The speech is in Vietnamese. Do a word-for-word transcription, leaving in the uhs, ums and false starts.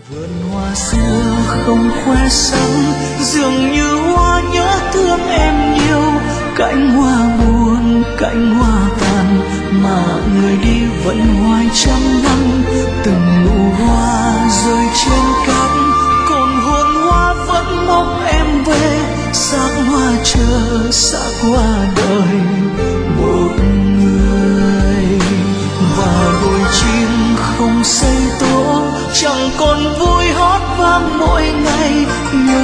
vườn hoa xưa không khoe sắc, dường như hoa nhớ thương em nhiều. Cánh hoa buồn, cánh hoa tàn, mà người đi vẫn hoài trăm năm. Từng nụ hoa rơi trên cát, còn hương hoa vẫn mong em về. Xác hoa chờ, xác hoa đợi một người. Và đôi chim không xây tổ, chẳng còn vui hót vang mỗi ngày. Nhớ